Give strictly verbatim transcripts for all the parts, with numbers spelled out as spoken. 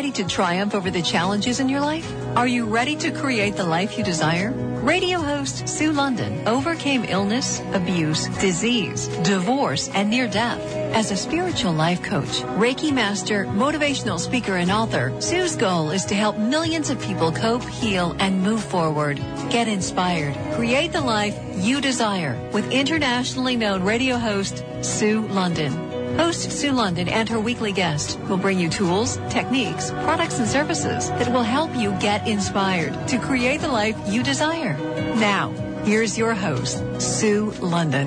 ready to triumph over the challenges in your life? Are you ready to create the life you desire? Radio host Sue London overcame illness, abuse, disease, divorce, and near death. As a spiritual life coach, Reiki master, motivational speaker, and author, Sue's goal is to help millions of people cope, heal, and move forward. Get inspired. Create the life you desire with internationally known radio host Sue London. Host Sue London and her weekly guest will bring you tools, techniques, products, and services that will help you get inspired to create the life you desire. Now, here's your host, Sue London.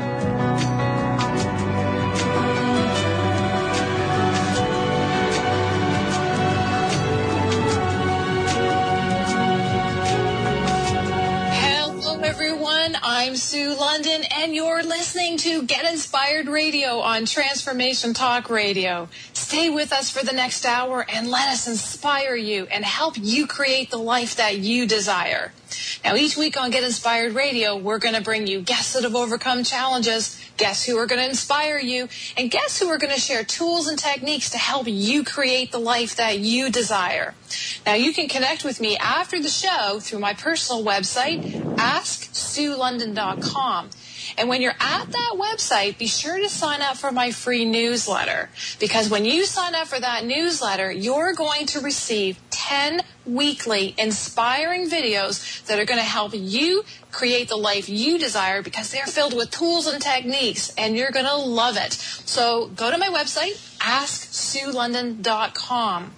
I'm Sue London, and you're listening to Get Inspired Radio on Transformation Talk Radio. Stay with us for the next hour and let us inspire you and help you create the life that you desire. Now, each week on Get Inspired Radio, we're going to bring you guests that have overcome challenges, guests who are going to inspire you, and guests who are going to share tools and techniques to help you create the life that you desire. Now, you can connect with me after the show through my personal website, ask sue london dot com. And when you're at that website, be sure to sign up for my free newsletter. Because when you sign up for that newsletter, you're going to receive ten weekly inspiring videos that are going to help you create the life you desire, because they're filled with tools and techniques, and you're going to love it. So go to my website, ask sue london dot com.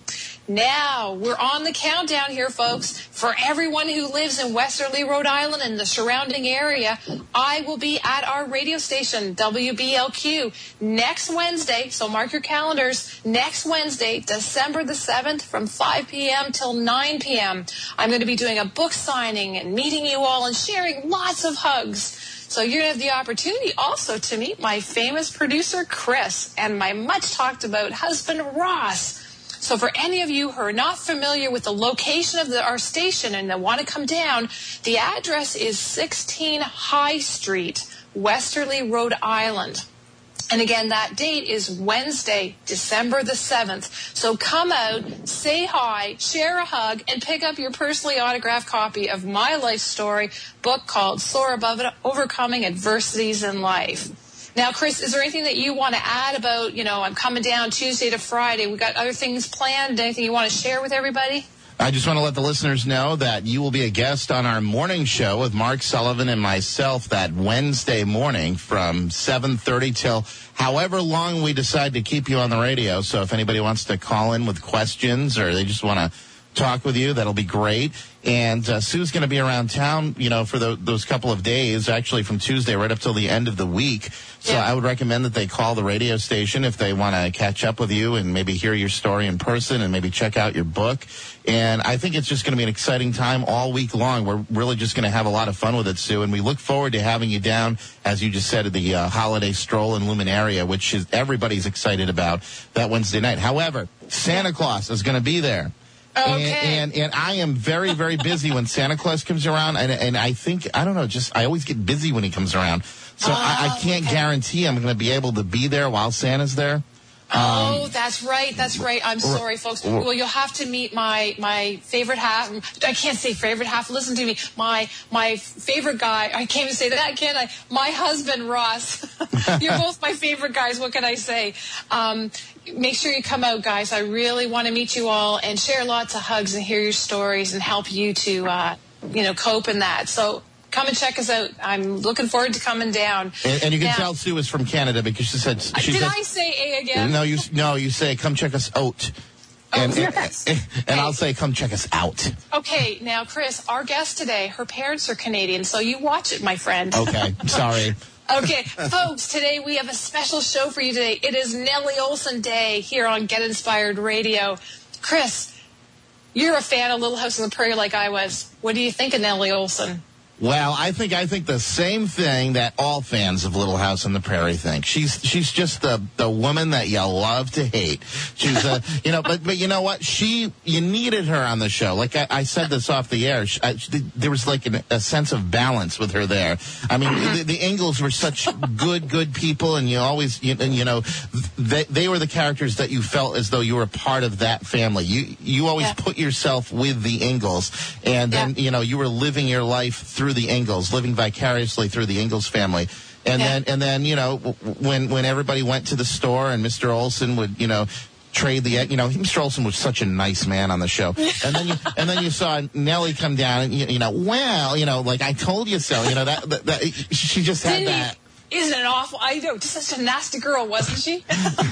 Now, we're on the countdown here, folks. For everyone who lives in Westerly, Rhode Island and the surrounding area, I will be at our radio station, W B L Q, next Wednesday. So mark your calendars. Next Wednesday, December the seventh, from five p.m. till nine p.m. I'm going to be doing a book signing and meeting you all and sharing lots of hugs. So you're going to have the opportunity also to meet my famous producer, Chris, and my much-talked-about husband, Ross. So for any of you who are not familiar with the location of the, our station and that want to come down, the address is sixteen High Street, Westerly, Rhode Island. And again, that date is Wednesday, December the seventh. So come out, say hi, share a hug, and pick up your personally autographed copy of my life story book called Soar Above It, Overcoming Adversities in Life. Now, Chris, is there anything that you want to add about, you know, I'm coming down Tuesday to Friday. We've got other things planned. Anything you want to share with everybody? I just want to let the listeners know that you will be a guest on our morning show with Mark Sullivan and myself that Wednesday morning from seven thirty till however long we decide to keep you on the radio. So if anybody wants to call in with questions or they just want to talk with you, that'll be great. And uh, Sue's going to be around town, you know, for the, those couple of days, actually from Tuesday right up till the end of the week. So yeah. I would recommend that they call the radio station if they want to catch up with you and maybe hear your story in person and maybe check out your book. And I think it's just going to be an exciting time all week long. We're really just going to have a lot of fun with it, Sue. And we look forward to having you down, as you just said, at the uh, holiday stroll in Luminaria, which is everybody's excited about that Wednesday night. However, Santa Claus is going to be there. Okay. And, and and I am very, very busy when Santa Claus comes around, and and I think, I don't know, just I always get busy when he comes around. So oh, I, I can't okay. guarantee I'm going to be able to be there while Santa's there. Oh, um, that's right. That's right. I'm sorry, folks. Well, you'll have to meet my my favorite half. I can't say favorite half. Listen to me. My my favorite guy. I can't even say that, can I? My husband, Ross. You're both my favorite guys. What can I say? Um, make sure you come out, guys. I really want to meet you all and share lots of hugs and hear your stories and help you to, uh, you know, cope in that. So come and check us out. I'm looking forward to coming down. And, and you can now, tell Sue is from Canada because she said... She did said, I say A again? No, you no, you say, come check us out. Oh, and, yes. and, and, and I'll say, come check us out. Okay, now, Chris, our guest today, her parents are Canadian, so you watch it, my friend. Okay, sorry. Okay, folks, today we have a special show for you today. It is Nellie Oleson Day here on Get Inspired Radio. Chris, you're a fan of Little House on the Prairie like I was. What do you think of Nellie Oleson? Well, I think I think the same thing that all fans of Little House on the Prairie think. She's she's just the the woman that you love to hate. She's a you know, but but you know what? She you needed her on the show. Like I, I said this off the air. She, I, she, there was like an, a sense of balance with her there. I mean, the, the Ingalls were such good good people, and you always you, and, you know they they were the characters that you felt as though you were part of that family. You you always yeah. put yourself with the Ingalls, and then yeah. you know you were living your life through the Ingalls, living vicariously through the Ingalls family. And yeah. then, and then, you know, when when everybody went to the store and Mister Olson would, you know, trade the, you know, Mister Olson was such a nice man on the show. And then you, and then you saw Nellie come down and, you, you know, well, you know, like I told you so, you know, that, that, that she just had Didn't that. He? Isn't it awful? I know, just such a nasty girl, wasn't she?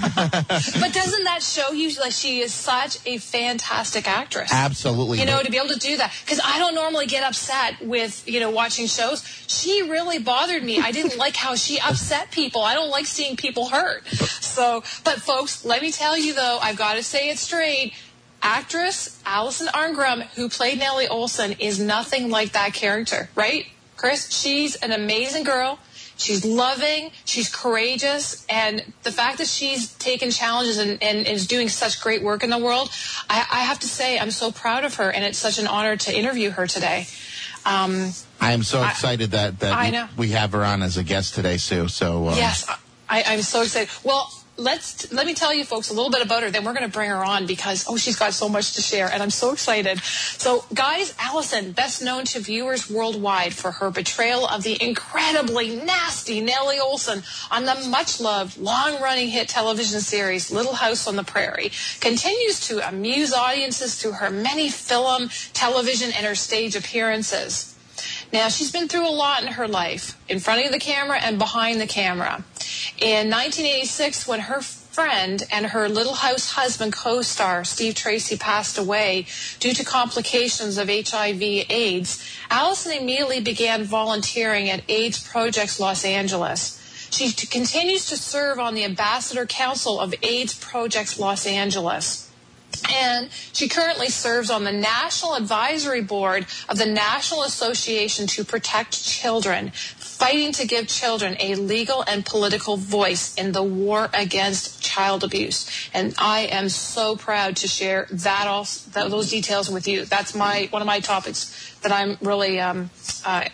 But doesn't that show you like she is such a fantastic actress? Absolutely. You know, to be able to do that. Because I don't normally get upset with, you know, watching shows. She really bothered me. I didn't like how she upset people. I don't like seeing people hurt. So, but folks, let me tell you though, I've got to say it straight. Actress Alison Arngrim, who played Nellie Olson, is nothing like that character, right? Chris, she's an amazing girl. She's loving, she's courageous, and the fact that she's taken challenges and, and is doing such great work in the world, I, I have to say I'm so proud of her, and it's such an honor to interview her today. Um, I am so excited I, that, that I know. we have her on as a guest today, Sue. So um, yes, I, I'm so excited. Well, let's let me tell you folks a little bit about her, then we're going to bring her on because oh she's got so much to share and I'm so excited. So guys, Alison, best known to viewers worldwide for her portrayal of the incredibly nasty Nellie Olson on the much loved long-running hit television series Little House on the Prairie, continues to amuse audiences through her many film, television and her stage appearances. Now, she's been through a lot in her life, in front of the camera and behind the camera. In nineteen eighty-six, when her friend and her Little House husband co-star, Steve Tracy, passed away due to complications of H I V AIDS, Alison immediately began volunteering at AIDS Projects Los Angeles. She continues to serve on the Ambassador Council of AIDS Projects Los Angeles. And she currently serves on the National Advisory Board of the National Association to Protect Children, fighting to give children a legal and political voice in the war against child abuse. And I am so proud to share that also, that, those details with you. That's my one of my topics that I'm really um, uh,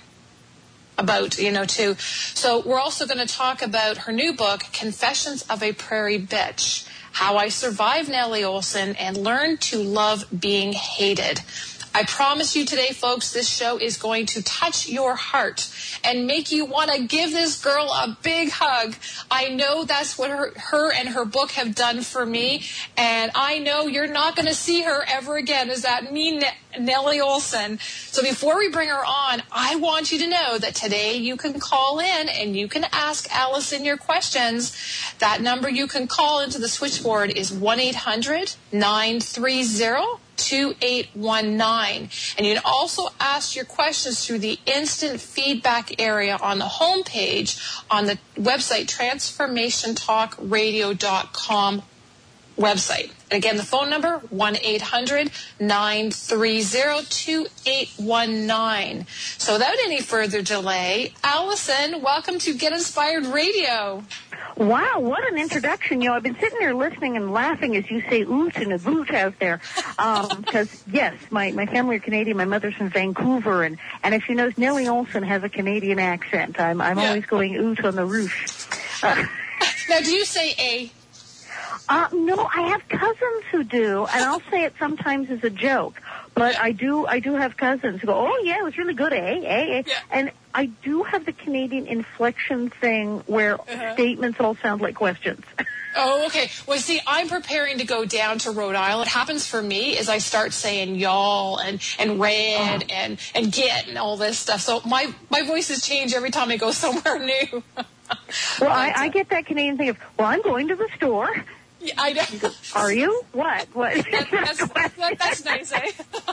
about, you know, too. So we're also going to talk about her new book, Confessions of a Prairie Bitch: How I Survived Nellie Olson and Learned to Love Being Hated. I promise you today, folks, this show is going to touch your heart and make you want to give this girl a big hug. I know that's what her, her and her book have done for me, and I know you're not going to see her ever again as that mean Nellie Olson. So before we bring her on, I want you to know that today you can call in and you can ask Alison your questions. That number you can call into the switchboard is one eight hundred nine three zero two eight one nine. And you can also ask your questions through the instant feedback area on the homepage on the website transformation talk radio dot com website. And again, the phone number, one eight hundred nine three zero two eight one nine. So without any further delay, Alison, welcome to Get Inspired Radio. Wow, what an introduction. You know, I've been sitting there listening and laughing as you say oot and a boot out there. Because, um, yes, my, my family are Canadian. My mother's from Vancouver. And, and if you know, Nellie Olson has a Canadian accent. I'm, I'm yeah. always going oot on the roof. Uh, now, do you say a? Uh, no, I have cousins who do, and I'll say it sometimes as a joke. But I do, I do have cousins who go, "Oh yeah, it was really good, eh, eh, eh." Yeah. And I do have the Canadian inflection thing where uh-huh. statements all sound like questions. Oh, okay. Well, see, I'm preparing to go down to Rhode Island. What happens for me is I start saying y'all and, and red oh. and, and get and all this stuff. So my, my voices change every time I go somewhere new. Well, I, I get that Canadian thing of, well, I'm going to the store. Yeah, I know. Go, are you? What? What? That, that's, that, that's nice, eh?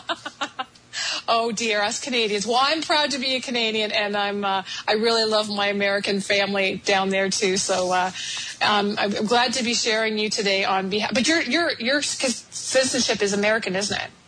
Oh dear, us Canadians. Well, I'm proud to be a Canadian, and I'm uh, I really love my American family down there too. So uh, um, I'm glad to be sharing you today on behalf. But your your your citizenship is American, isn't it?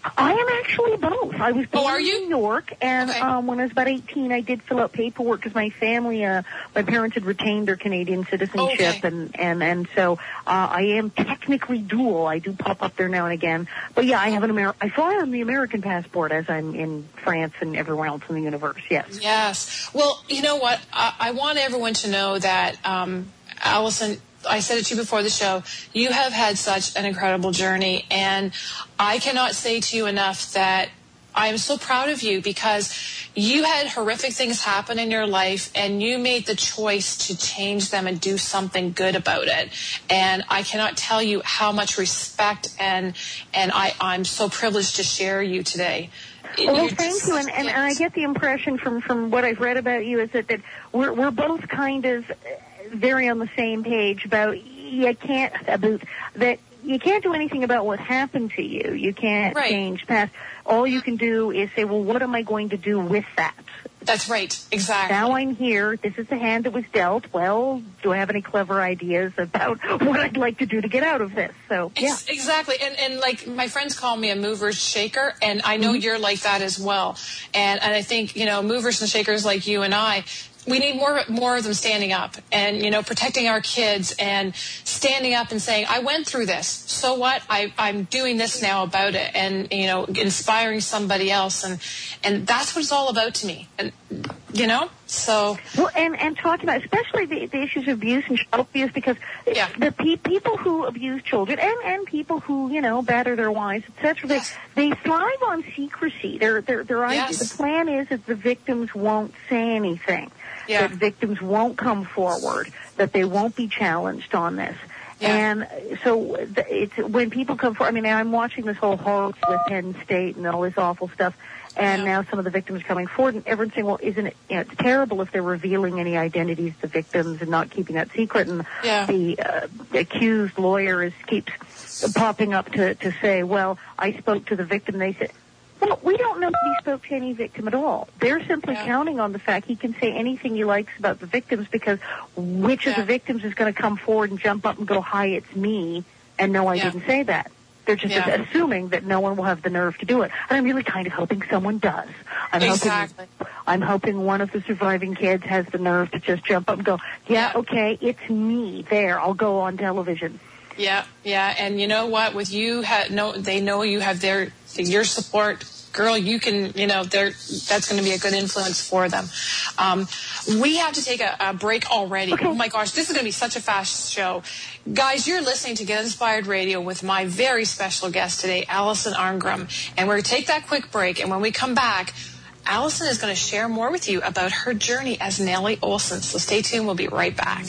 I am actually both. I was born Oh, are you? in New York, and Okay. um, when I was about eighteen, I did fill out paperwork because my family, uh, my parents had retained their Canadian citizenship, Okay. and, and, and so uh, I am technically dual. I do pop up there now and again. But yeah, I have an Amer- I fly on the American passport as I'm in France and everywhere else in the universe, yes. Yes. Well, you know what? I, I want everyone to know that, um, Allison, I said it to you before the show, you have had such an incredible journey, and I cannot say to you enough that I am so proud of you, because you had horrific things happen in your life and you made the choice to change them and do something good about it. And I cannot tell you how much respect and and I, I'm so privileged to share you today. Well, You're thank just- you, and, and, and I get the impression from, from what I've read about you is that, that we're, we're both kind of very on the same page about you can't about that you can't do anything about what happened to you. You can't Right. change past. All you can do is say, well, what am I going to do with that? That's right. Exactly. Now I'm here. This is the hand that was dealt. Well, do I have any clever ideas about what I'd like to do to get out of this? So, yeah. Ex- Exactly. And, and like my friends call me a movers shaker, and I know Mm-hmm. you're like that as well. And, and I think, you know, movers and shakers like you and I, we need more more of them standing up and, you know, protecting our kids and standing up and saying, I went through this. So what? I, I'm doing this now about it, and, you know, inspiring somebody else. And, and that's what it's all about to me. And, you know, so. Well, and, and talking about especially the, the issues of abuse and child abuse, because Yeah. the pe- people who abuse children and, and people who, you know, batter their wives, et cetera, Yes. they, they thrive on secrecy. Their, their, their idea, Yes. the plan is that the victims won't say anything, Yeah. that victims won't come forward, that they won't be challenged on this. Yeah. And so the- it's when people come forward, I mean, I'm watching this whole horror with Penn State and all this awful stuff. And Yeah. now some of the victims are coming forward, and everyone's saying, well, isn't it, you know, it's terrible if they're revealing any identities to victims and not keeping that secret. And Yeah. the uh, accused lawyer is keeps popping up to, to say, well, I spoke to the victim. They said, well, we don't know if he spoke to any victim at all. They're simply Yeah. counting on the fact he can say anything he likes about the victims, because which of Yeah. the victims is going to come forward and jump up and go, hi, it's me, and no, I Yeah. didn't say that. They're just Yeah. assuming that no one will have the nerve to do it. And I'm really kind of hoping someone does. I'm Exactly. hoping I'm hoping one of the surviving kids has the nerve to just jump up and go, yeah, Yeah. okay, it's me. There, I'll go on television. Yeah, yeah, and you know what? With you, ha- no, they know you have their your support, girl. You can, you know, they're that's going to be a good influence for them. Um, we have to take a, a break already. Okay. Oh my gosh, this is going to be such a fast show, guys. You're listening to Get Inspired Radio with my very special guest today, Allison Arngrim, and we're going to take that quick break. And when we come back, Allison is going to share more with you about her journey as Nellie Oleson. So stay tuned. We'll be right back.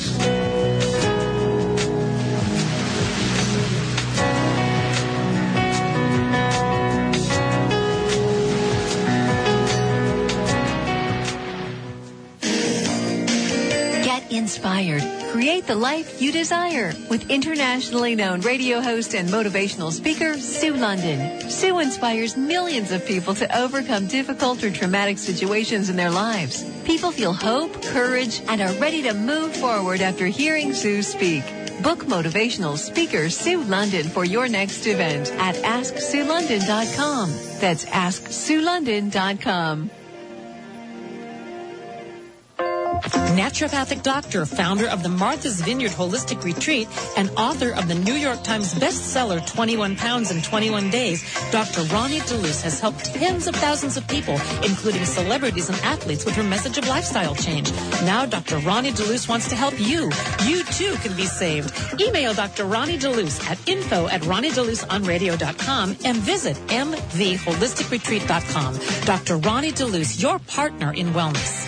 Get inspired. Create the life you desire with internationally known radio host and motivational speaker, Sue London. Sue inspires millions of people to overcome difficult or traumatic situations in their lives. People feel hope, courage, and are ready to move forward after hearing Sue speak. Book motivational speaker Sue London for your next event at ask sue london dot com. That's ask sue london dot com. Naturopathic doctor, founder of the Martha's Vineyard Holistic Retreat, and author of the New York Times bestseller twenty-one pounds in twenty-one days, Doctor Ronnie DeLuce has helped tens of thousands of people, including celebrities and athletes, with her message of lifestyle change. Now Doctor Ronnie DeLuce wants to help you. You too can be saved. Email Doctor Ronnie DeLuce at info at ronnie deluce on radio dot com and visit m v holistic retreat dot com. Doctor Ronnie DeLuce, your partner in wellness.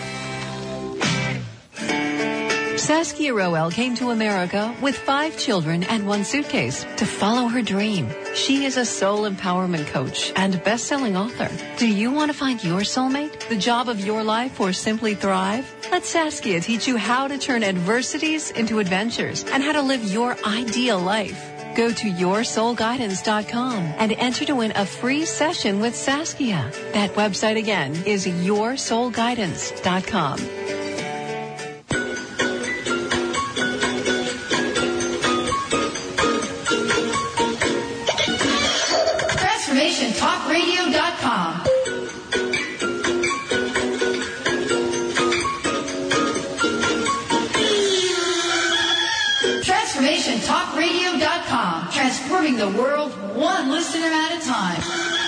Saskia Roel came to America with five children and one suitcase to follow her dream. She is a soul empowerment coach and best-selling author. Do you want to find your soulmate, the job of your life, or simply thrive? Let Saskia teach you how to turn adversities into adventures and how to live your ideal life. Go to your soul guidance dot com and enter to win a free session with Saskia. That website again is your soul guidance dot com. Transformation Talk talk radio dot com, transforming the world one listener at a time.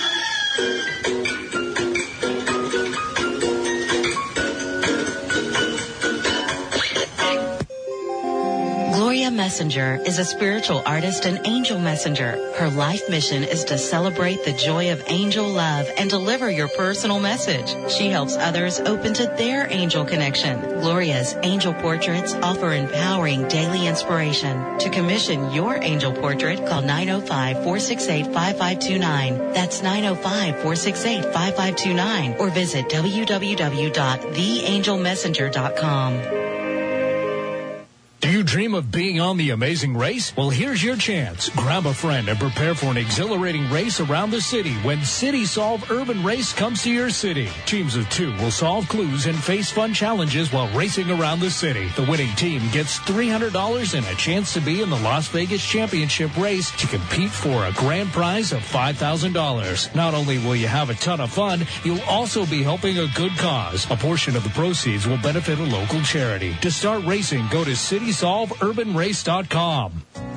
Gloria Messenger is a spiritual artist and angel messenger. Her life mission is to celebrate the joy of angel love and deliver your personal message. She helps others open to their angel connection. Gloria's angel portraits offer empowering daily inspiration. To commission your angel portrait, call nine oh five, four six eight, five five two nine. That's nine oh five, four six eight, five five two nine or visit w w w dot the angel messenger dot com. Do you dream of being on The Amazing Race? Well, here's your chance. Grab a friend and prepare for an exhilarating race around the city when City Solve Urban Race comes to your city. Teams of two will solve clues and face fun challenges while racing around the city. The winning team gets three hundred dollars and a chance to be in the Las Vegas Championship race to compete for a grand prize of five thousand dollars. Not only will you have a ton of fun, you'll also be helping a good cause. A portion of the proceeds will benefit a local charity. To start racing, go to city solve urban race dot com.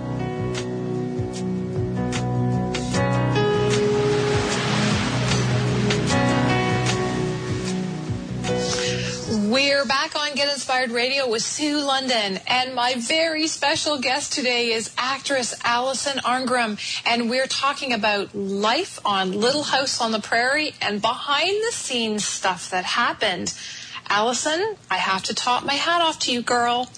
We're back on Get Inspired Radio with Sue London, and my very special guest today is actress Allison Arngrim, and we're talking about life on Little House on the Prairie and behind-the-scenes stuff that happened. Allison, I have to top my hat off to you, girl.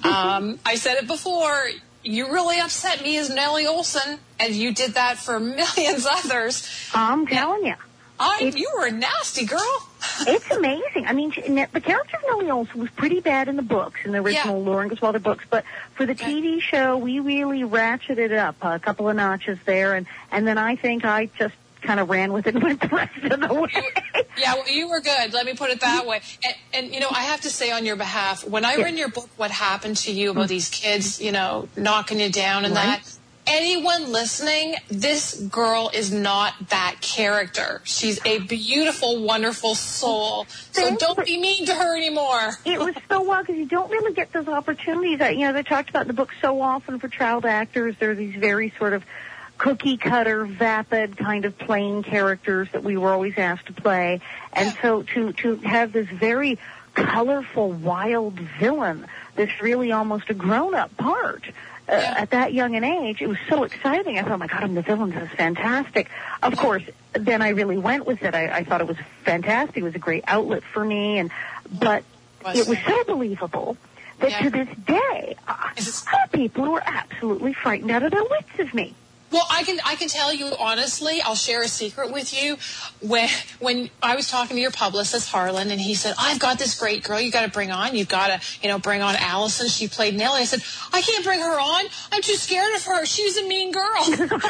Um, I said it before. You really upset me as Nellie Olson, and you did that for millions others. I'm telling you. I, you were a nasty girl. It's amazing. I mean, the character of Nellie Olson was pretty bad in the books, in the original yeah. Lauren Griswolder books, but for the T V show, we really ratcheted up a couple of notches there, and, and then I think I just kind of ran with it and went the rest of the way. Yeah, well, you were good. Let me put it that way. And, and you know, I have to say on your behalf, when I read your book, What Happened to You, about mm-hmm. these kids, you know, knocking you down and right. that, anyone listening, this girl is not that character. She's a beautiful, wonderful soul. So don't be mean to her anymore. It was so wild because you don't really get those opportunities. You know, they talked about in the book so often for child actors. There are these very sort of cookie-cutter, vapid kind of plain characters that we were always asked to play. And so to, to have this very colorful, wild villain, this really almost a grown-up part uh, yeah. at that young an age, it was so exciting. I thought, oh, my God, I'm the villain. This is fantastic. Of course, then I really went with it. I, I thought it was fantastic. It was a great outlet for me. And But it was so believable that yeah. to this day, uh, people were absolutely frightened out of their wits of me. Well, I can I can tell you honestly, I'll share a secret with you. When when I was talking to your publicist, Harlan, and he said, I've got this great girl you got to bring on. You've got to, you know, bring on Allison. She played Nellie. I said, I can't bring her on. I'm too scared of her. She's a mean girl.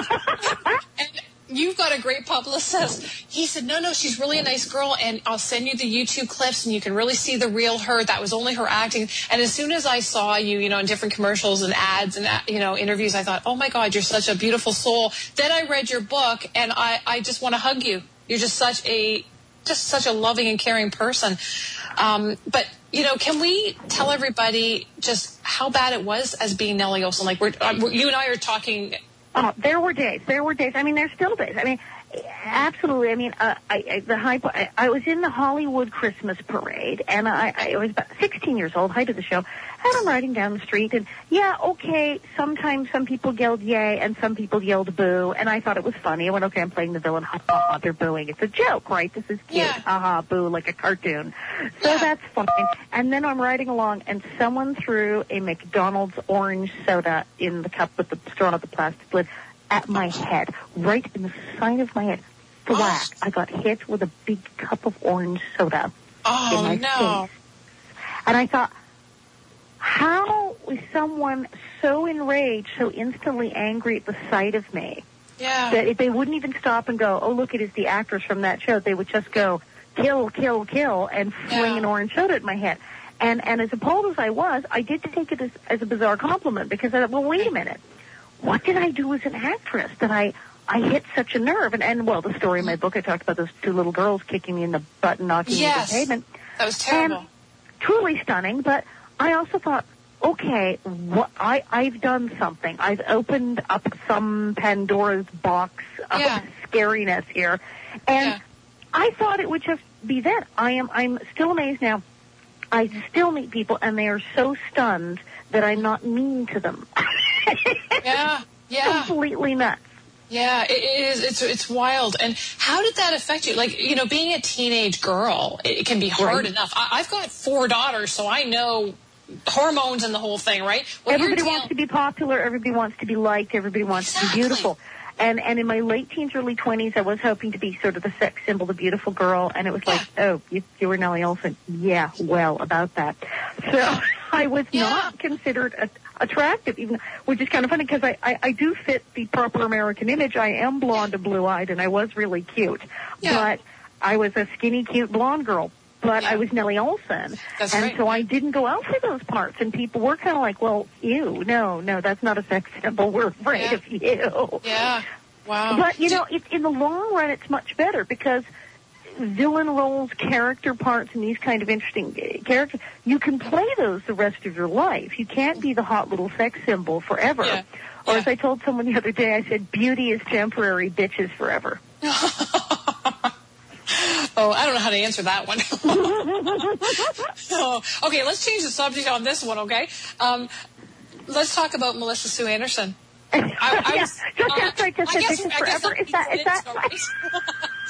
And you've got a great publicist. He said, no, no, she's really a nice girl, and I'll send you the YouTube clips, and you can really see the real her. That was only her acting. And as soon as I saw you, you know, in different commercials and ads and, you know, interviews, I thought, oh, my God, you're such a beautiful soul. Then I read your book, and I, I just want to hug you. You're just such a just such a loving and caring person. Um, but, you know, can we tell everybody just how bad it was as being Nellie Olson? Like, we're, uh, you and I are talking... Oh, there were days. There were days. I mean, there's still days. I mean, absolutely. I mean, uh, I, I, the high. I, I was in the Hollywood Christmas Parade, and I, I was about sixteen years old, height of the show, and I'm riding down the street, and yeah, okay, sometimes some people yelled yay, and some people yelled boo, and I thought it was funny. I went, okay, I'm playing the villain. Ha ha ha, they're booing. It's a joke, right? This is cute. Yeah. Ha ha, boo, like a cartoon. So yeah. that's fine. And then I'm riding along, and someone threw a McDonald's orange soda in the cup with the straw on the plastic lid at my head, right in the side of my head. Thwack. Oh. I got hit with a big cup of orange soda oh, in my no. face. And I thought, how is someone so enraged, so instantly angry at the sight of me, yeah. that if they wouldn't even stop and go, oh, look, it is the actress from that show. They would just go, kill, kill, kill, and fling yeah. an orange soda at my head. And and as appalled as I was, I did take it as, as a bizarre compliment, because I thought, well, wait a minute. What did I do as an actress that I, I hit such a nerve? And, and, well, the story in my book, I talked about those two little girls kicking me in the butt and knocking yes. me into the pavement. That was terrible. And truly stunning, but I also thought, okay, what, I, I've done something. I've opened up some Pandora's box of Yeah. scariness here. And Yeah. I thought it would just be that. I am, I'm still amazed now. I still meet people, and they are so stunned that I'm not mean to them. Yeah, yeah. Completely nuts. Yeah, it is. It's it's wild. And how did that affect you? Like, you know, being a teenage girl, it, it can be hard Right. enough. I, I've got four daughters, so I know hormones and the whole thing, right? Well, Everybody you're wants to be popular. Everybody wants to be liked. Everybody wants Exactly. to be beautiful. And and in my late teens, early twenties, I was hoping to be sort of the sex symbol, the beautiful girl. And it was like, oh, you, you were Nellie Olson. Yeah, well, about that. So I was Yeah. not considered a, attractive, even, which is kind of funny because I, I, I do fit the proper American image. I am blonde and blue-eyed, and I was really cute. Yeah. But I was a skinny, cute blonde girl. But Yeah. I was Nellie Olson. That's and right. so I didn't go out for those parts. And people were kind of like, well, ew, no, no, that's not a sex symbol. We're afraid Yeah. of you. Yeah. Wow. But, you know, it, in the long run, it's much better because villain roles, character parts, and these kind of interesting uh, characters, you can play those the rest of your life. You can't be the hot little sex symbol forever. Yeah. Or Yeah. as I told someone the other day, I said, beauty is temporary, bitches forever. Oh, I don't know how to answer that one. Oh, okay, let's change the subject on this one, okay? Um, let's talk about Melissa Sue Anderson. I, I yeah, was, just uh, after I just I said guess- bitches I guess forever. some Is that, is people that did right? start.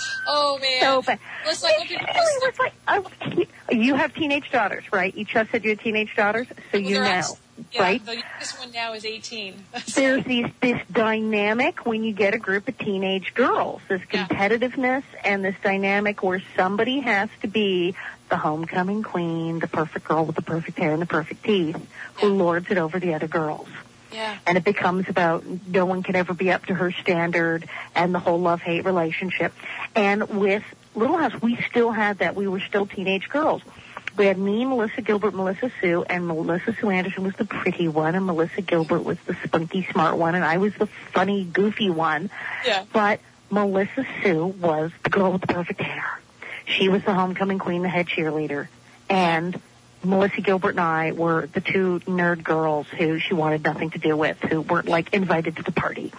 Oh, man. So bad. It's like, It really was like, I, you have teenage daughters, right? You just said you had teenage daughters, so you They're know, actually- yeah, right? the youngest one now is eighteen. There's these, this dynamic when you get a group of teenage girls, this Yeah. competitiveness and this dynamic where somebody has to be the homecoming queen, the perfect girl with the perfect hair and the perfect teeth, who Yeah. lords it over the other girls. Yeah. And it becomes about no one can ever be up to her standard and the whole love-hate relationship. And with Little House, we still had that. We were still teenage girls. We had me, Melissa Gilbert, Melissa Sue, and Melissa Sue Anderson was the pretty one, and Melissa Gilbert was the spunky, smart one, and I was the funny, goofy one. Yeah. But Melissa Sue was the girl with the perfect hair. She was the homecoming queen, the head cheerleader. And Melissa Gilbert and I were the two nerd girls who she wanted nothing to do with, who weren't, like, invited to the party.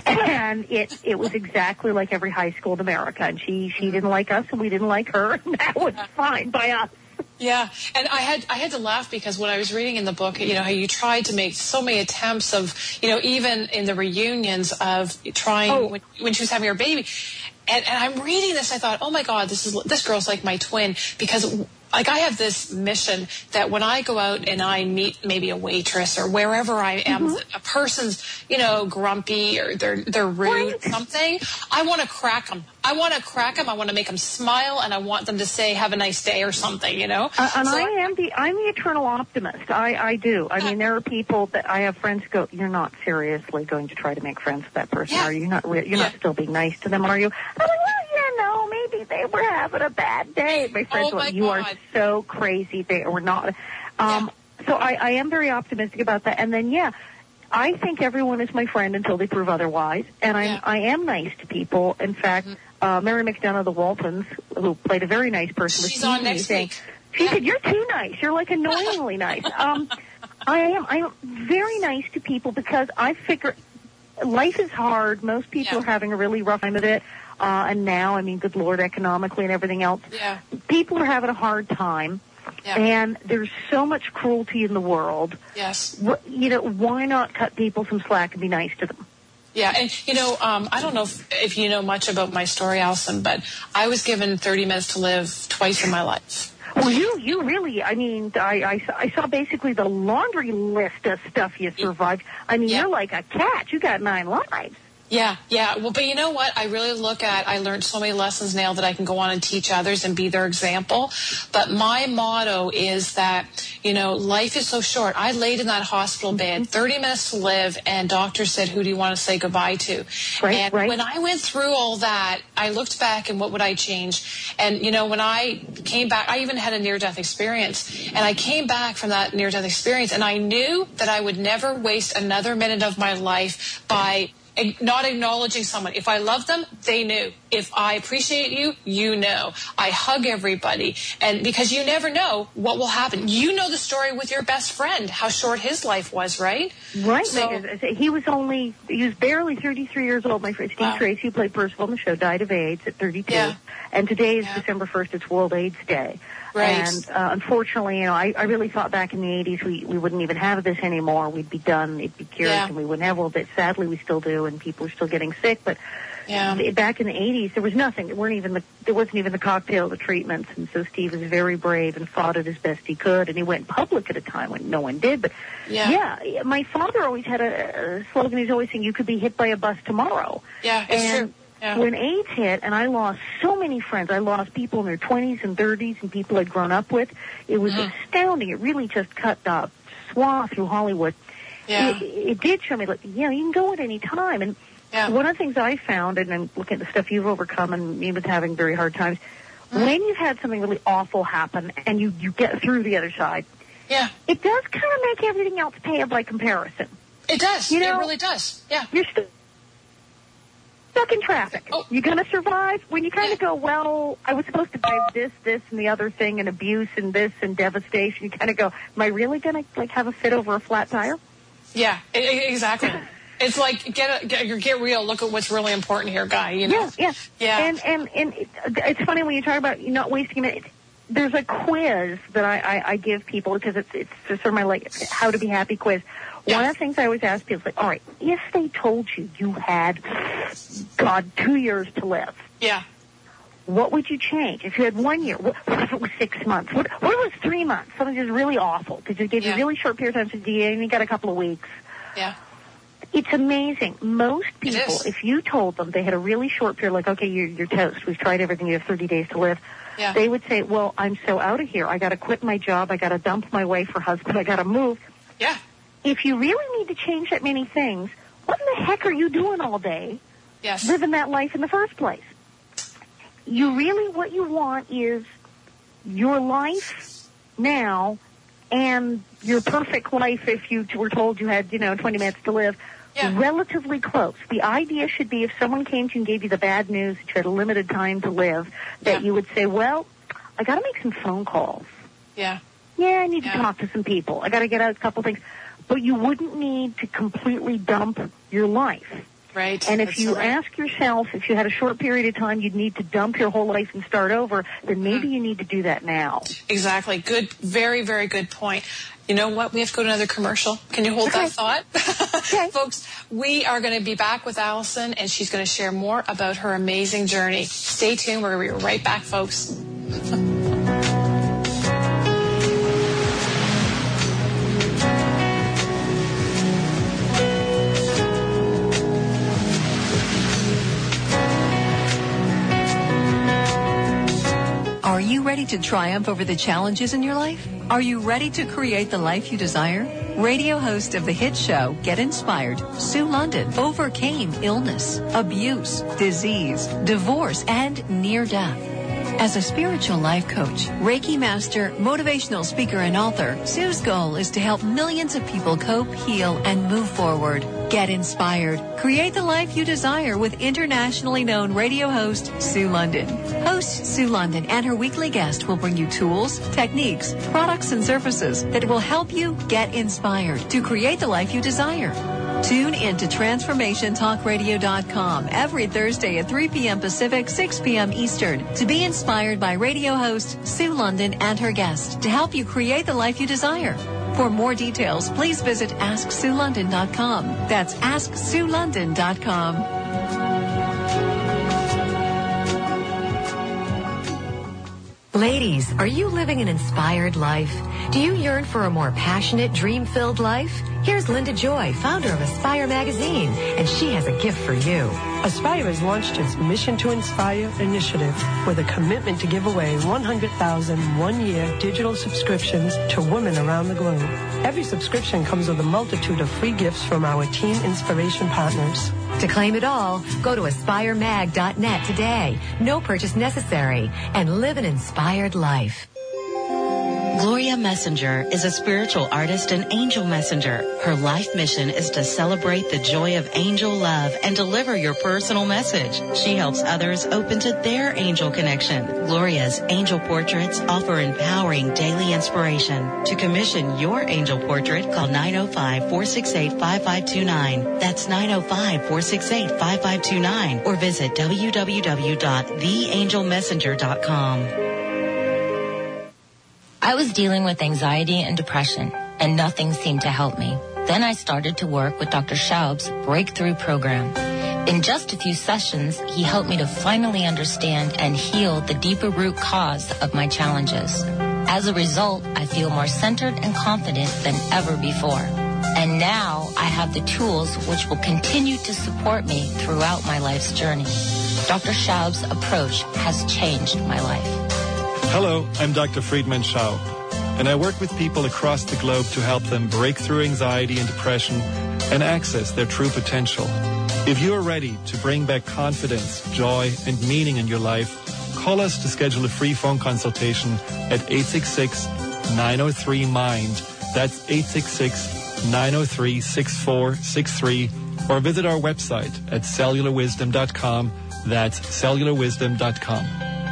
And it it was exactly like every high school in America. And she, she didn't like us, and we didn't like her, and that was fine by us. Yeah, and I had I had to laugh because when I was reading in the book, you know, how you tried to make so many attempts of, you know, even in the reunions of trying Oh. when, when she was having her baby. And, and I'm reading this, I thought, oh my God, this is this girl's like my twin, because like I have this mission that when I go out and I meet maybe a waitress or wherever I am, Mm-hmm. a person's, you know, grumpy or they're they're rude, Right. something, I want to crack them. I want to crack them. I want to make them smile, and I want them to say, "Have a nice day" or something, you know. Uh, and So- I am the I'm the eternal optimist. I I do. I mean, there are people that I have friends go, you're not seriously going to try to make friends with that person, Yeah. are you? You're not re- you're not Yeah. still being nice to them, are you? I'm like, well, you know, maybe they were having a bad day. My friends Oh, go, my you are God. so crazy. They were not. Um, So I, I am very optimistic about that. And then, yeah, I think everyone is my friend until they prove otherwise. And I'm, Yeah. I am nice to people. In fact, uh, Mary McDonough, the Waltons, who played a very nice person, was She's on teasing me next saying, week. she said, "You're too nice. You're like annoyingly nice." Um, I am. I'm very nice to people because I figure life is hard. Most people Yeah. are having a really rough time of it. Uh, and now, I mean, good Lord, economically and everything else, Yeah. people are having a hard time. Yeah. And there's so much cruelty in the world. Yes. Wh- You know, why not cut people some slack and be nice to them? Yeah, and you know, um, I don't know if, if you know much about my story, Alison, but I was given thirty minutes to live twice in my life. Well, you, you really, I mean, I, I, saw- I saw basically the laundry list of stuff you survived. I mean, Yeah. you're like a cat. You got nine lives. Yeah, yeah. Well, but you know what? I really look at, I learned so many lessons now that I can go on and teach others and be their example. But my motto is that, you know, life is so short. I laid in that hospital bed, thirty minutes to live, and doctor said, who do you want to say goodbye to? Right, and right. when I went through all that, I looked back and what would I change? And, you know, when I came back, I even had a near-death experience. And I came back from that near-death experience, and I knew that I would never waste another minute of my life by not acknowledging someone. If I love them, they knew. If I appreciate you, you know. I hug everybody. And because you never know what will happen. You know the story with your best friend, how short his life was, right? Right. So, he was only, he was barely thirty-three years old. My friend Steve wow. Tracy, who played Percival on the show, died of AIDS at thirty-two. Yeah. And today is yeah. December first. It's World AIDS Day. Right. And uh, unfortunately, you know, I, I really thought back in the eighties we, we wouldn't even have this anymore. We'd be done. It'd be cured, yeah. and we wouldn't have all that. Sadly, we still do, and people are still getting sick. But yeah. back in the eighties, there was nothing. There weren't even the there wasn't even the cocktail, the treatments. And so Steve was very brave and fought it as best he could. And he went public at a time when no one did. But yeah, yeah my father always had a, a slogan. He's always saying, "You could be hit by a bus tomorrow." Yeah, it's and true. Yeah. When AIDS hit, and I lost so many friends, I lost people in their twenties and thirties and people I'd grown up with. It was mm. astounding. It really just cut the swath through Hollywood. Yeah. It, it did show me, like, you know, you can go at any time. And yeah. one of the things I found, and I'm looking at the stuff you've overcome and me with having very hard times, mm. when you've had something really awful happen and you, you get through the other side, yeah, it does kind of make everything else pale by comparison. It does. You know, it really does. Yeah. You're still stuck in traffic. Oh. You're going to survive. When you kind of go, well, I was supposed to buy this, this, and the other thing, and abuse, and this, and devastation. You kind of go, am I really going to like have a fit over a flat tire? Yeah, exactly. It's like get a, get get real. Look at what's really important here, guy. You know. Yeah, yeah, yeah. And and and it, it's funny when you talk about you not wasting a minute. There's a quiz that I, I, I give people because it's it's just sort of my like how to be happy quiz. Yeah. One of the things I always ask people is like, all right, if they told you you had, God, two years to live, yeah, what would you change? If you had one year, what, what if it was six months? What, what if it was three months? Something just really awful because it gave you yeah. a really short period of time to you only got a couple of weeks. Yeah. It's amazing. Most people, if you told them they had a really short period, like, okay, you're, you're toast. We've tried everything. You have thirty days to live. Yeah. They would say, well, I'm so out of here. I got to quit my job. I got to dump my wife or husband. I got to move. Yeah. If you really need to change that many things, what in the heck are you doing all day? Yes. Living that life in the first place. You really, what you want is your life now and your perfect life if you were told you had, you know, twenty minutes to live, yeah. relatively close. The idea should be if someone came to you and gave you the bad news that you had a limited time to live, that yeah. you would say, well, I got to make some phone calls. Yeah. Yeah, I need yeah. to talk to some people. I got to get out a couple things. But you wouldn't need to completely dump your life. Right. And if That's you so right. ask yourself, if you had a short period of time, you'd need to dump your whole life and start over, then maybe mm. you need to do that now. Exactly. Good, very, very good point. You know what? We have to go to another commercial. Can you hold okay. that thought? Okay. Folks, we are going to be back with Allison, and she's going to share more about her amazing journey. Stay tuned. We're going to be right back, folks. Are you ready to triumph over the challenges in your life? Are you ready to create the life you desire? Radio host of the hit show Get Inspired, Sue London, overcame illness, abuse, disease, divorce, and near death. As a spiritual life coach, Reiki master, motivational speaker, and author, Sue's goal is to help millions of people cope, heal, and move forward. Get inspired. Create the life you desire with internationally known radio host Sue London. Host Sue London and her weekly guest will bring you tools, techniques, products, and services that will help you get inspired to create the life you desire. Tune in to transformation talk radio dot com every Thursday at three p.m. Pacific, six p.m. Eastern to be inspired by radio host Sue London and her guest to help you create the life you desire. For more details, please visit ask sue london dot com. That's ask sue london dot com. Ladies, are you living an inspired life? Do you yearn for a more passionate, dream-filled life? Here's Linda Joy, founder of Aspire Magazine, and she has a gift for you. Aspire has launched its Mission to Inspire initiative with a commitment to give away one hundred thousand one-year digital subscriptions to women around the globe. Every subscription comes with a multitude of free gifts from our Teen Inspiration partners. To claim it all, go to aspire mag dot net today. No purchase necessary, and live an inspired life. Gloria Messenger is a spiritual artist and angel messenger. Her life mission is to celebrate the joy of angel love and deliver your personal message. She helps others open to their angel connection. Gloria's angel portraits offer empowering daily inspiration. To commission your angel portrait, call nine oh five, four six eight, five five two nine. That's nine oh five, four six eight, five five two nine or visit w w w dot the angel messenger dot com. I was dealing with anxiety and depression, and nothing seemed to help me. Then I started to work with Doctor Schaub's Breakthrough Program. In just a few sessions, he helped me to finally understand and heal the deeper root cause of my challenges. As a result, I feel more centered and confident than ever before. And now I have the tools which will continue to support me throughout my life's journey. Doctor Schaub's approach has changed my life. Hello, I'm Doctor Friedman Schaub, and I work with people across the globe to help them break through anxiety and depression and access their true potential. If you are ready to bring back confidence, joy, and meaning in your life, call us to schedule a free phone consultation at eight six six, nine oh three, MIND. That's eight six six, nine oh three, six four six three, or visit our website at cellular wisdom dot com. That's cellular wisdom dot com.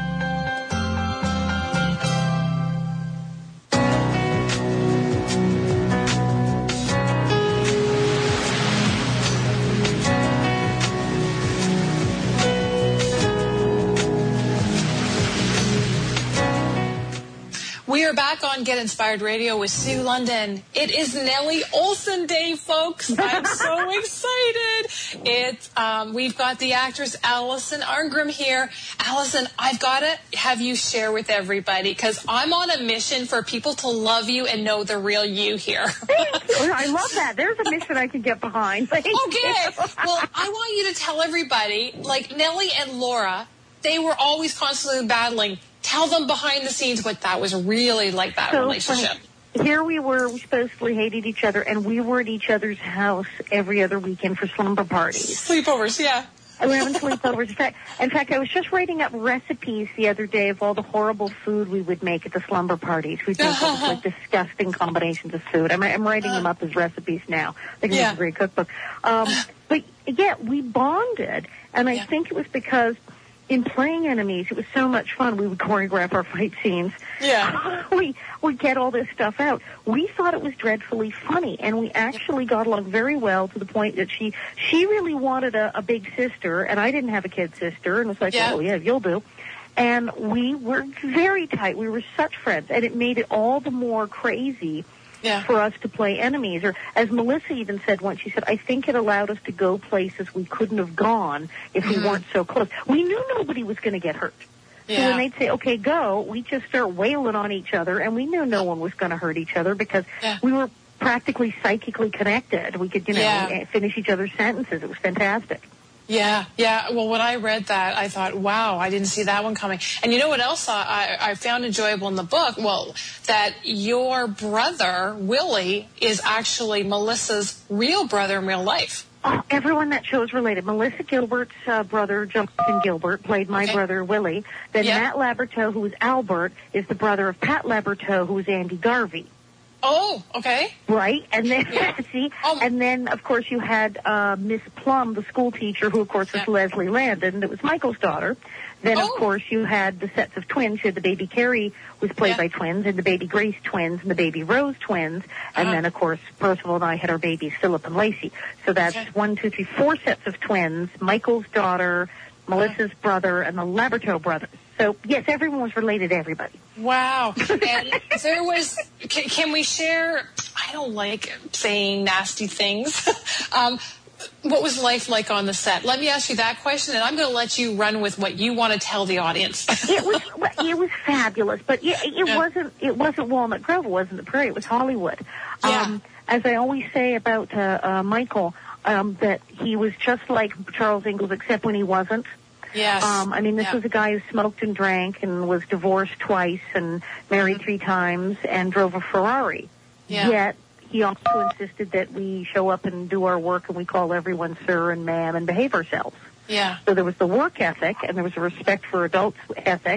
We are back on Get Inspired Radio with Sue London. It is Nellie Olson Day, folks. I'm so excited. It's um, we've got the actress Allison Arngrim here. Allison, I've got to have you share with everybody because I'm on a mission for people to love you and know the real you here. Thank you. I love that. There's a mission I can get behind. Thank okay. you. Well, I want you to tell everybody, like Nellie and Laura, they were always constantly battling. Tell them behind the scenes what that was really like, that so relationship. Funny. Here we were, we supposedly hated each other, and we were at each other's house every other weekend for slumber parties. Sleepovers, yeah. And we were having sleepovers. In fact, in fact, I was just writing up recipes the other day of all the horrible food we would make at the slumber parties. We'd make all these, like, disgusting combinations of food. I'm, I'm writing them up as recipes now. I think yeah. it's a great cookbook. Um, but, yeah, we bonded, and I yeah. think it was because in playing enemies, it was so much fun. We would choreograph our fight scenes. Yeah. we would get all this stuff out. We thought it was dreadfully funny, and we actually got along very well to the point that she she really wanted a, a big sister, and I didn't have a kid sister, and it was like, yeah. oh, yeah, you'll do. And we were very tight. We were such friends, and it made it all the more crazy yeah. for us to play enemies. Or as Melissa even said once, she said, I think it allowed us to go places we couldn't have gone if we mm-hmm. weren't so close. We knew nobody was going to get hurt. Yeah. So when they'd say, okay, go, we just start wailing on each other, and we knew no one was going to hurt each other because yeah. we were practically psychically connected. We could, you know, yeah. finish each other's sentences. It was fantastic. Yeah, yeah. Well, when I read that, I thought, wow, I didn't see that one coming. And you know what else I, I found enjoyable in the book? Well, that your brother, Willie, is actually Melissa's real brother in real life. Oh, everyone that show's related. Melissa Gilbert's uh, brother, Justin Gilbert, played my okay. brother, Willie. Then yeah. Matt Laberteau, who was Albert, is the brother of Pat Laberteau, who was Andy Garvey. Oh, okay. Right, and then yeah. see, oh. and then of course you had uh, Miss Plum, the school teacher, who of course was yeah. Leslie Landon, that was Michael's daughter. Then oh. of course you had the sets of twins. You had the baby Carrie was played yeah. by twins, and the baby Grace twins, and the baby Rose twins, and uh-huh. then of course Percival and I had our babies Philip and Lacey. So that's okay. one, two, three, four sets of twins. Michael's daughter, Melissa's uh-huh. brother, and the Laberteau brothers. So, yes, everyone was related to everybody. Wow. And there was, can, can we share, I don't like saying nasty things. um, what was life like on the set? Let me ask you that question, and I'm going to let you run with what you want to tell the audience. it was it was fabulous, but it, it yeah. wasn't it wasn't Walnut Grove, it wasn't the Prairie, it was Hollywood. Yeah. Um, as I always say about uh, uh, Michael, um, that he was just like Charles Ingalls, except when he wasn't. Yes. Um, I mean, this yeah. was a guy who smoked and drank and was divorced twice and married three times and drove a Ferrari. Yeah. Yet he also insisted that we show up and do our work and we call everyone sir and ma'am and behave ourselves. Yeah. So there was the work ethic and there was a respect for adults ethic,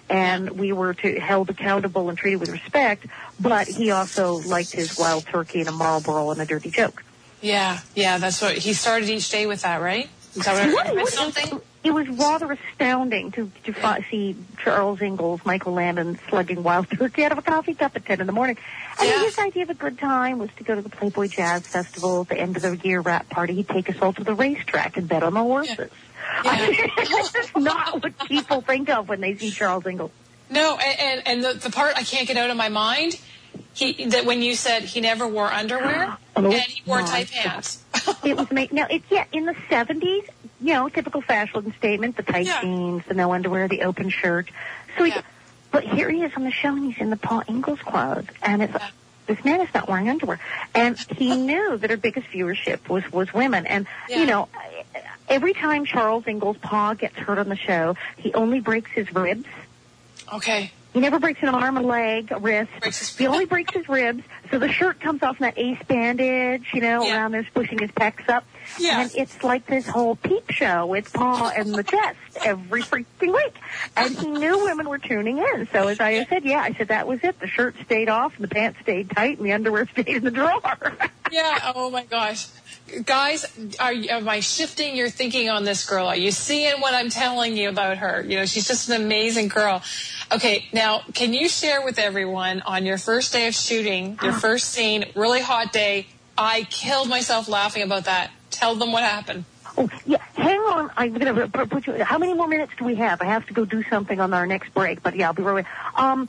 and we were to, held accountable and treated with respect, but he also liked his wild turkey and a Marlboro and a dirty joke. Yeah, yeah, that's what he started each day with that, right? Is that what I read something? It was rather astounding to, to fi- see Charles Ingalls, Michael Landon slugging wild turkey out of a coffee cup at ten in the morning. And Yeah. his idea of a good time was to go to the Playboy Jazz Festival at the end of the year wrap party. He'd take us all to the racetrack and bet on the horses. Yeah. I mean, this is not what people think of when they see Charles Ingalls. No, and, and, and the, the part I can't get out of my mind, he that when you said he never wore underwear, Oh, and he wore my tight God. pants. It was made, now, it's, yeah, in the seventies, you know, typical fashion statement, the tight Yeah. jeans, the no underwear, the open shirt. So he, Yeah. but here he is on the show and he's in the Paul Ingalls clothes and it's, this man is not wearing underwear. And he knew that our biggest viewership was, was women. And, Yeah. you know, every time Charles Ingalls' paw gets hurt on the show, he only breaks his ribs. Okay. He never breaks an arm, a leg, a wrist. Breaks his- He only breaks his ribs. So the shirt comes off in that ace bandage, you know, Yeah. around there pushing his pecs up. Yeah. And it's like this whole peep show with Paul and the chest every freaking week. And he knew women were tuning in. So as I said, yeah, I said that was it. The shirt stayed off and the pants stayed tight and the underwear stayed in the drawer. Yeah. Oh my gosh, guys, are am I shifting your thinking on this girl? Are you seeing what I'm telling you about her? You know, she's just an amazing girl. Okay, now can you share with everyone on your first day of shooting, your first scene, really hot day? I killed myself laughing about that. Tell them what happened. Oh, yeah, hang on. I'm going to put you, how many more minutes do we have? I have to go do something on our next break, but yeah, I'll be right back. Um,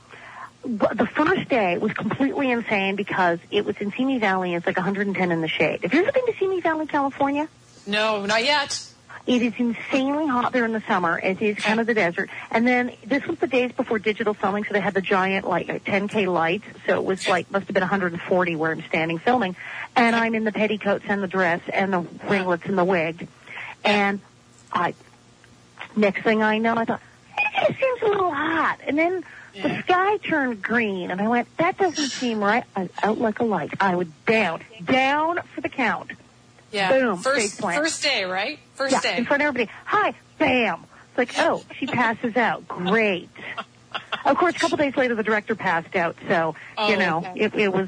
the first day was completely insane because it was in Simi Valley and it's like one hundred ten in the shade. Have you ever been to Simi Valley, California? No, not yet. It is insanely hot there in the summer. It is kind of the desert. And then this was the days before digital filming, so they had the giant, like, ten K lights. So it was like, must have been one hundred forty where I'm standing filming. And I'm in the petticoats and the dress and the ringlets and the wig. And I, next thing I know, I thought, it seems a little hot. And then the sky turned green. And I went, that doesn't seem right. I was out like a light. I was down, down for the count. Yeah. Boom. First, face plant. first day, right? First yeah, day. in front of everybody. Hi, bam. It's like, oh, she passes out. Great. Of course, a couple days later, the director passed out. So, Oh, you know, okay. it, it was,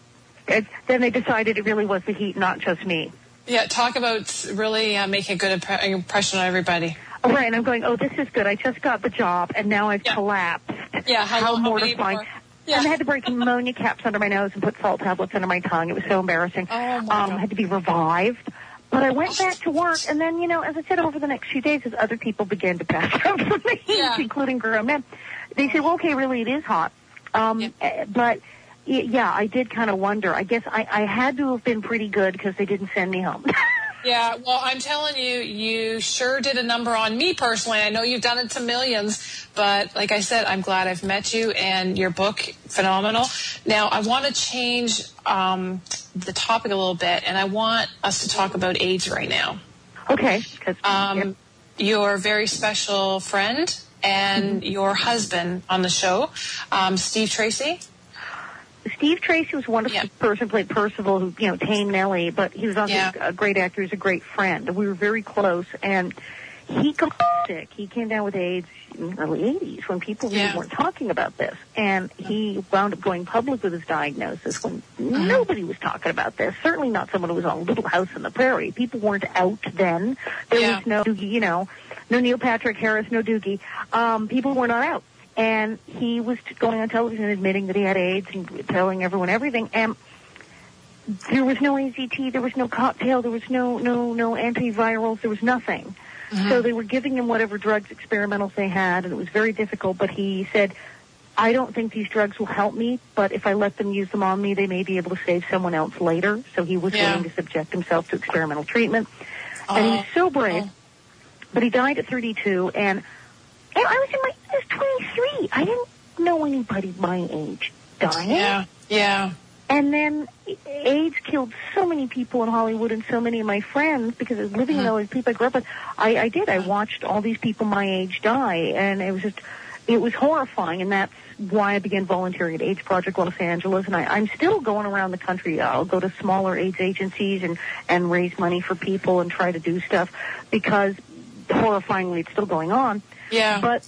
it, then they decided it really was the heat, not just me. Yeah, talk about really uh, making a good impre- impression on everybody. Oh, right, and I'm going, oh, this is good. I just got the job, and now I've Yeah. collapsed. Yeah, how, How long, how many mortifying. more? Yeah. And I had to break pneumonia caps under my nose and put salt tablets under my tongue. It was so embarrassing. Oh, my um, God. I had to be revived. But I went back to work, and then, you know, as I said, over the next few days, as other people began to pass out from the heat, Yeah. including grown men, they said, well, okay, really, it is hot. Um, Yeah. eh, But, y- yeah, I did kind of wonder. I guess I, I had to have been pretty good because they didn't send me home. Yeah, well, I'm telling you, you sure did a number on me personally. I know you've done it to millions, but like I said, I'm glad I've met you, and your book, phenomenal. Now, I want to change um, the topic a little bit, and I want us to talk about AIDS right now. Okay. 'Cause, Um, yep. Your very special friend and Mm-hmm. your husband on the show, um, Steve Tracy. Steve Tracy was a wonderful Yeah. person, played Percival, who, you know, tamed Nellie, but he was also Yeah. a great actor. He was a great friend. We were very close, and he got sick. He came down with AIDS in the early eighties when people really Yeah. weren't talking about this. And he wound up going public with his diagnosis when nobody was talking about this. Certainly not someone who was on Little House on the Prairie. People weren't out then. There Yeah. was no, Doogie, you know, no Neil Patrick Harris, no Doogie. Um, people were not out. And he was going on television admitting that he had AIDS and telling everyone everything. And there was no A Z T, there was no cocktail, there was no no no antivirals, there was nothing. Mm-hmm. So they were giving him whatever drugs, experimentals they had, and it was very difficult. But he said, I don't think these drugs will help me, but if I let them use them on me, they may be able to save someone else later. So he was Yeah. willing to subject himself to experimental treatment. And Oh. he's so brave. Oh. But he died at thirty-two, and I was in my, I was twenty-three. I didn't know anybody my age dying. Yeah, yeah. And then AIDS killed so many people in Hollywood and so many of my friends because I was living with all these people I grew up with. I, I did. I watched all these people my age die, and it was just, it was horrifying, and that's why I began volunteering at AIDS Project Los Angeles, and I, I'm still going around the country. I'll go to smaller AIDS agencies and, and raise money for people and try to do stuff because horrifyingly it's still going on. Yeah. But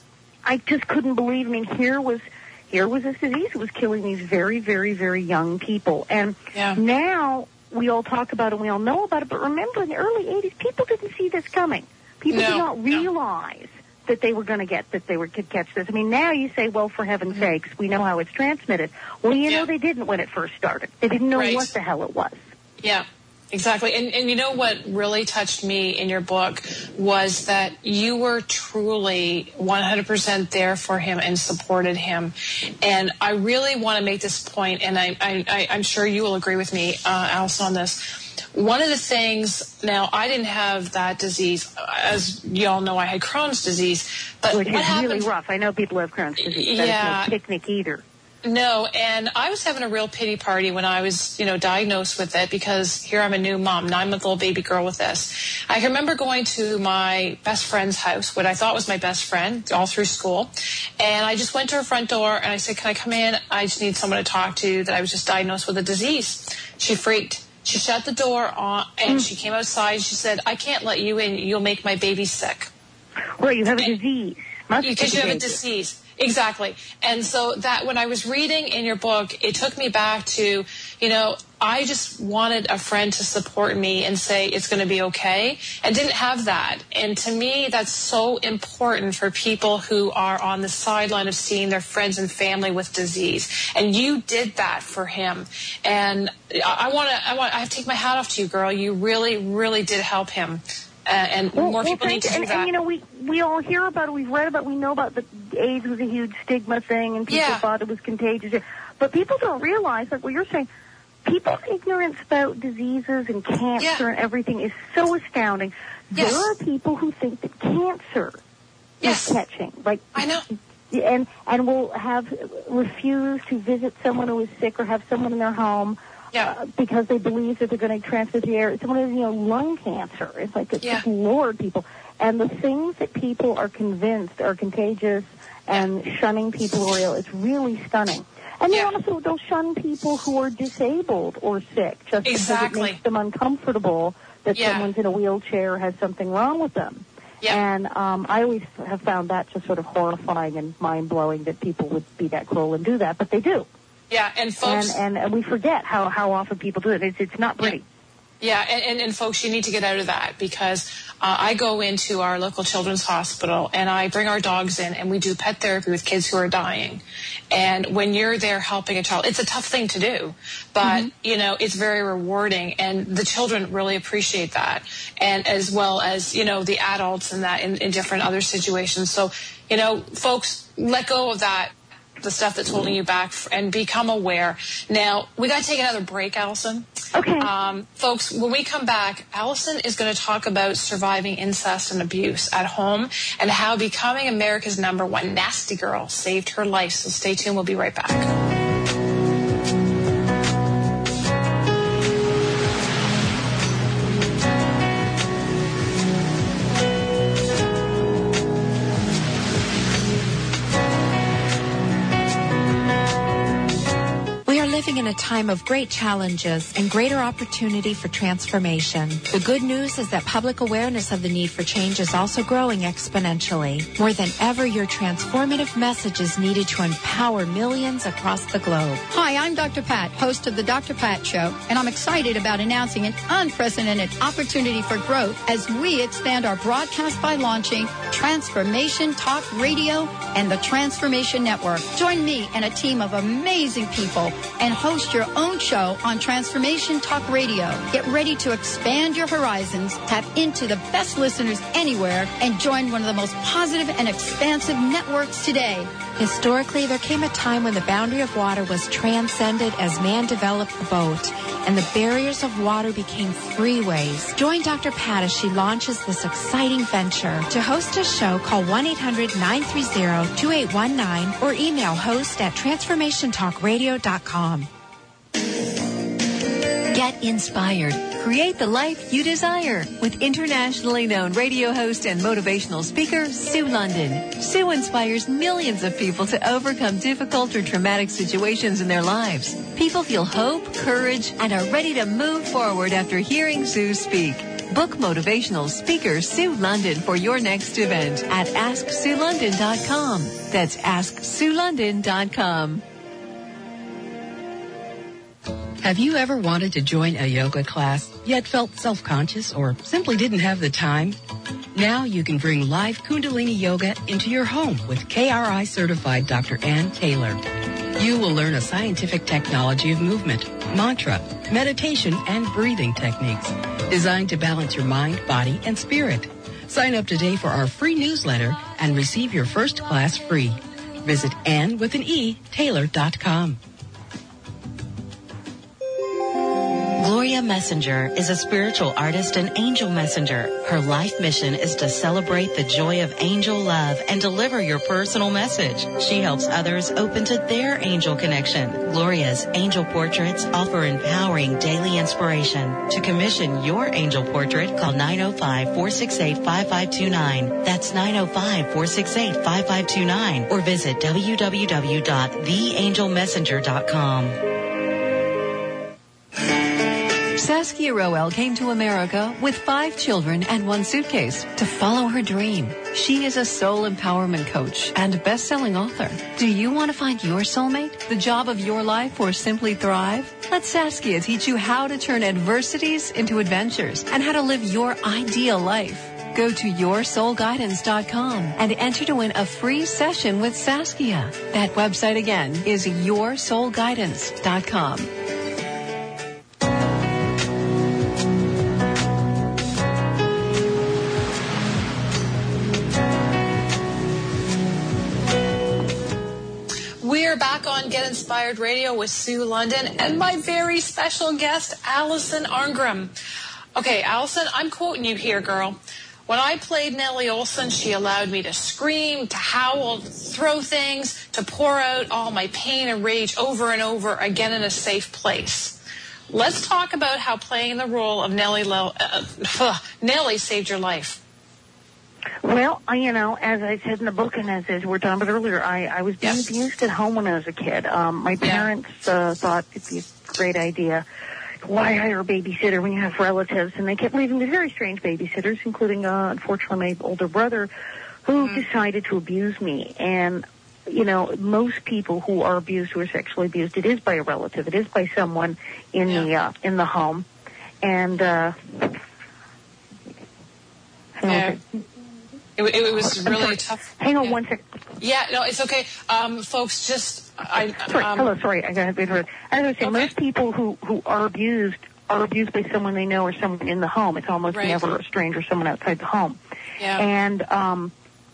I just couldn't believe. I mean, here was here was this disease that was killing these very, very, very young people. And yeah. now we all talk about it, we all know about it, but remember in the early eighties, people didn't see this coming. People no, did not realize no. that they were going to get, that they were, could catch this. I mean, now you say, well, for heaven's mm-hmm. sakes, we know how it's transmitted. Well, you yeah. know they didn't when it first started. They didn't know right. what the hell it was. Yeah. Exactly. And, and you know what really touched me in your book was that you were truly one hundred percent there for him and supported him. And I really want to make this point, and I, I, I'm sure you will agree with me, uh, Allison, on this. One of the things, now, I didn't have that disease. As you all know, I had Crohn's disease. But Which what is happened, really rough. I know people who have Crohn's disease. That yeah. is no picnic either. No, and I was having a real pity party when I was, you know, diagnosed with it, because here I'm a new mom, nine-month-old baby girl with this. I can remember going to my best friend's house, what I thought was my best friend, all through school, and I just went to her front door and I said, can I come in? I just need someone to talk to, that I was just diagnosed with a disease. She freaked. She shut the door on, and mm. she came outside. She said, I can't let you in. You'll make my baby sick. Well, you have a and, disease. Must because you have a disease. Exactly. And so that when I was reading in your book, it took me back to, you know, I just wanted a friend to support me and say it's going to be okay. I didn't have that. And to me, that's so important for people who are on the sideline of seeing their friends and family with disease. And you did that for him. And I want to, I want, I have to take my hat off to you, girl. You really, really did help him. Uh, and well, more well, people need to do and, that. And, you know, we, we all hear about it. We've read about it. We know about the AIDS was a huge stigma thing, and people yeah. thought it was contagious. But people don't realize, like what you're saying, people's ignorance about diseases and cancer yeah. and everything is so astounding. Yes. There are people who think that cancer yes. is catching. Like, I know. And, and will have refuse to visit someone who is sick or have someone in their home. Yeah. Uh, because they believe that they're going to transmit the air. Someone has, you know, lung cancer. It's like, it's yeah. just Lord, people. And the things that people are convinced are contagious and shunning people who are ill, it's really stunning. And yeah. they also, they'll shun people who are disabled or sick just exactly. because it makes them uncomfortable that yeah. someone's in a wheelchair or has something wrong with them. Yeah. And um, I always have found that just sort of horrifying and mind-blowing that people would be that cruel and do that, but they do. Yeah, and folks... And, and we forget how, how often people do it. It's, it's not pretty. Yeah, and, and, and folks, you need to get out of that, because uh, I go into our local children's hospital and I bring our dogs in and we do pet therapy with kids who are dying. And when you're there helping a child, it's a tough thing to do, but, mm-hmm. you know, it's very rewarding, and the children really appreciate that, and as well as, you know, the adults and that in, in different other situations. So, you know, folks, let go of that, the stuff that's holding you back, and become aware. Now, we got to take another break, Allison. Okay. Um, folks, when we come back, Allison is going to talk about surviving incest and abuse at home and how becoming America's number one nasty girl saved her life. So stay tuned. We'll be right back. Living in a time of great challenges and greater opportunity for transformation. The good news is that public awareness of the need for change is also growing exponentially. More than ever, your transformative message is needed to empower millions across the globe. Hi, I'm Doctor Pat, host of the Doctor Pat Show, and I'm excited about announcing an unprecedented opportunity for growth as we expand our broadcast by launching Transformation Talk Radio and the Transformation Network. Join me and a team of amazing people and host your own show on Transformation Talk Radio. Get ready to expand your horizons, tap into the best listeners anywhere, and join one of the most positive and expansive networks today. Historically, there came a time when the boundary of water was transcended as man developed the boat, and the barriers of water became freeways. Join Doctor Pat as she launches this exciting venture. To host a show, call one eight hundred nine three zero two eight one nine or email host at transformation talk radio dot com. Get inspired. Create the life you desire with internationally known radio host and motivational speaker, Sue London. Sue inspires millions of people to overcome difficult or traumatic situations in their lives. People feel hope, courage, and are ready to move forward after hearing Sue speak. Book motivational speaker Sue London for your next event at ask sue london dot com. That's ask sue london dot com. Have you ever wanted to join a yoga class, yet felt self-conscious or simply didn't have the time? Now you can bring live Kundalini Yoga into your home with K R I-certified Doctor Ann Taylor. You will learn a scientific technology of movement, mantra, meditation, and breathing techniques designed to balance your mind, body, and spirit. Sign up today for our free newsletter and receive your first class free. Visit Ann with an E, Taylor dot com. Gloria Messenger is a spiritual artist and angel messenger. Her life mission is to celebrate the joy of angel love and deliver your personal message. She helps others open to their angel connection. Gloria's angel portraits offer empowering daily inspiration. To commission your angel portrait, call nine oh five, four six eight, five five two nine. That's nine oh five, four six eight, five five two nine. Or visit w w w dot the angel messenger dot com. Saskia Roel came to America with five children and one suitcase to follow her dream. She is a soul empowerment coach and best-selling author. Do you want to find your soulmate, the job of your life, or simply thrive? Let Saskia teach you how to turn adversities into adventures and how to live your ideal life. Go to your soul guidance dot com and enter to win a free session with Saskia. That website again is your soul guidance dot com. We're back on Get Inspired Radio with Sue London and my very special guest, Allison Arngrim. Okay, Allison, I'm quoting you here, girl. When I played Nellie Olson, she allowed me to scream, to howl, to throw things, to pour out all my pain and rage over and over again in a safe place. Let's talk about how playing the role of Nellie, Lo- uh, Nellie saved your life. Well, I, you know, as I said in the book and as, as we were talking about earlier, I, I was being yes. abused at home when I was a kid. Um, my parents yeah. uh, thought it'd be a great idea. Why hire a babysitter when you have relatives? And they kept leaving me very strange babysitters, including, uh, unfortunately, my older brother, who mm-hmm. decided to abuse me. And, you know, most people who are abused, who are sexually abused, it is by a relative. It is by someone in yeah. the uh, in the home. And, uh... Yeah. It, it was really tough. Hang on yeah. one second. Yeah, no, it's okay. Um, folks, just... I, sorry, um, hello, sorry, I got been heard. As I was saying, okay. most people who, who are abused are abused by someone they know or someone in the home. It's almost right. never a stranger, someone outside the home. Yeah. And um,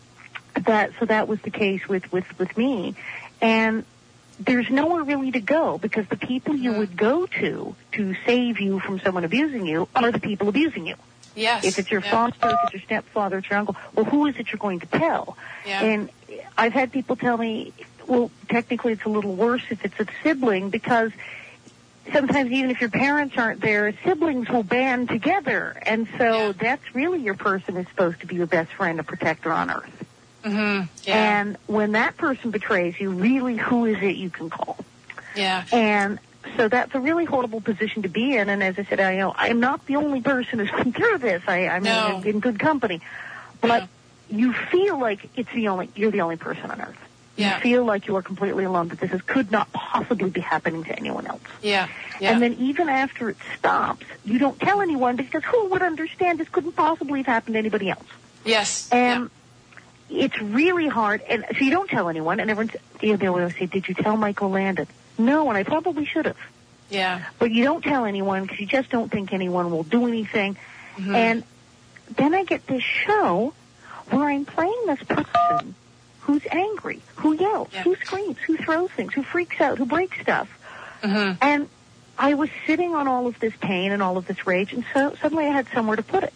that so that was the case with, with, with me. And there's nowhere really to go because the people you would go to to save you from someone abusing you are the people abusing you. Yes. If it's your yeah. foster, if it's your stepfather, it's your uncle, well, who is it you're going to tell? Yeah. And I've had people tell me, well, technically it's a little worse if it's a sibling because sometimes even if your parents aren't there, siblings will band together. And so yeah. that's really your person who's supposed to be your best friend, a protector on earth. Mm-hmm. Yeah. And when that person betrays you, really, who is it you can call? Yeah. And so that's a really horrible position to be in. And as I said, I know I'm not the only person who's been through this. I, I'm no. in, in good company. But yeah. you feel like it's the only, you're the only person on earth. Yeah. You feel like you are completely alone, that this is, could not possibly be happening to anyone else. Yeah. yeah. And then even after it stops, you don't tell anyone because who would understand this couldn't possibly have happened to anybody else? Yes. And yeah. it's really hard. And so you don't tell anyone, and everyone's, you know, they always say, did you tell Michael Landon? No, and I probably should have. Yeah. But you don't tell anyone because you just don't think anyone will do anything. Mm-hmm. And then I get this show where I'm playing this person who's angry, who yells, yeah. who screams, who throws things, who freaks out, who breaks stuff. Mm-hmm. And I was sitting on all of this pain and all of this rage, and so suddenly I had somewhere to put it.